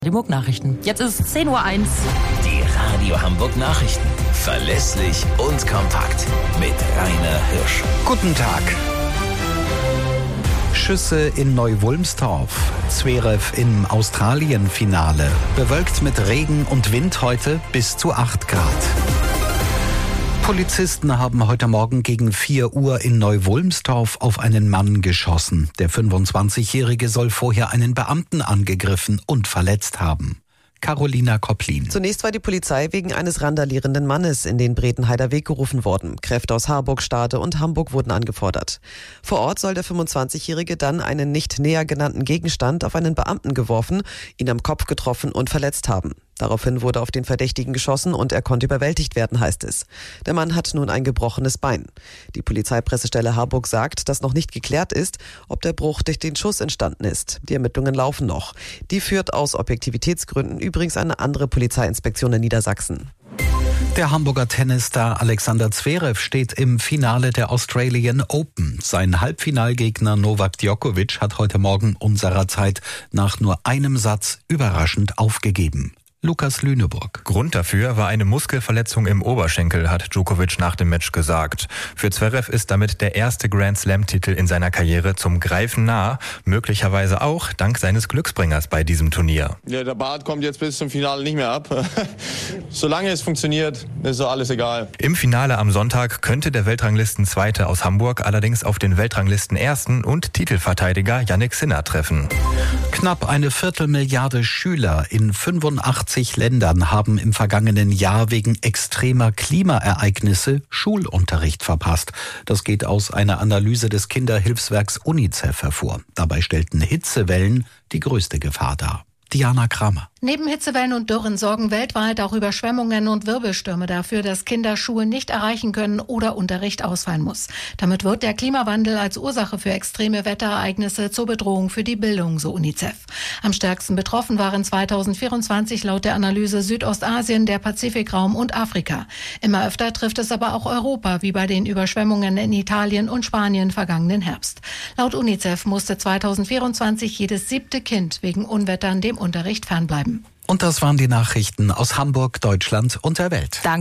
Hamburg-Nachrichten. Jetzt ist es 10:01 Uhr. Die Radio Hamburg Nachrichten. Verlässlich und kompakt. Mit Rainer Hirsch. Guten Tag. Schüsse in Neu-Wulmstorf. Zverev im Australien-Finale. Bewölkt mit Regen und Wind heute bis zu 8 Grad. Polizisten haben heute Morgen gegen 4 Uhr in Neu-Wulmstorf auf einen Mann geschossen. Der 25-Jährige soll vorher einen Beamten angegriffen und verletzt haben. Carolina Kopplin. Zunächst war die Polizei wegen eines randalierenden Mannes in den Bredenheider Weg gerufen worden. Kräfte aus Harburg, Stade und Hamburg wurden angefordert. Vor Ort soll der 25-Jährige dann einen nicht näher genannten Gegenstand auf einen Beamten geworfen, ihn am Kopf getroffen und verletzt haben. Daraufhin wurde auf den Verdächtigen geschossen und er konnte überwältigt werden, heißt es. Der Mann hat nun ein gebrochenes Bein. Die Polizeipressestelle Harburg sagt, dass noch nicht geklärt ist, ob der Bruch durch den Schuss entstanden ist. Die Ermittlungen laufen noch. Die führt aus Objektivitätsgründen übrigens eine andere Polizeiinspektion in Niedersachsen. Der Hamburger Tennisstar Alexander Zverev steht im Finale der Australian Open. Sein Halbfinalgegner Novak Djokovic hat heute Morgen unserer Zeit nach nur einem Satz überraschend aufgegeben. Lukas Lüneburg. Grund dafür war eine Muskelverletzung im Oberschenkel, hat Djokovic nach dem Match gesagt. Für Zverev ist damit der erste Grand-Slam-Titel in seiner Karriere zum Greifen nah, möglicherweise auch dank seines Glücksbringers bei diesem Turnier. Ja, der Bart kommt jetzt bis zum Finale nicht mehr ab. Solange es funktioniert, ist so alles egal. Im Finale am Sonntag könnte der Weltranglisten-Zweite aus Hamburg allerdings auf den Weltranglisten-Ersten und Titelverteidiger Jannik Sinner treffen. Knapp 1/4 Milliarde Schüler in 85 Ländern haben im vergangenen Jahr wegen extremer Klimaereignisse Schulunterricht verpasst. Das geht aus einer Analyse des Kinderhilfswerks UNICEF hervor. Dabei stellten Hitzewellen die größte Gefahr dar. Diana Kramer. Neben Hitzewellen und Dürren sorgen weltweit auch Überschwemmungen und Wirbelstürme dafür, dass Kinder Schule nicht erreichen können oder Unterricht ausfallen muss. Damit wird der Klimawandel als Ursache für extreme Wetterereignisse zur Bedrohung für die Bildung, so UNICEF. Am stärksten betroffen waren 2024 laut der Analyse Südostasien, der Pazifikraum und Afrika. Immer öfter trifft es aber auch Europa, wie bei den Überschwemmungen in Italien und Spanien vergangenen Herbst. Laut UNICEF musste 2024 jedes 7. Kind wegen Unwettern dem Unterricht fernbleiben. Und das waren die Nachrichten aus Hamburg, Deutschland und der Welt. Danke.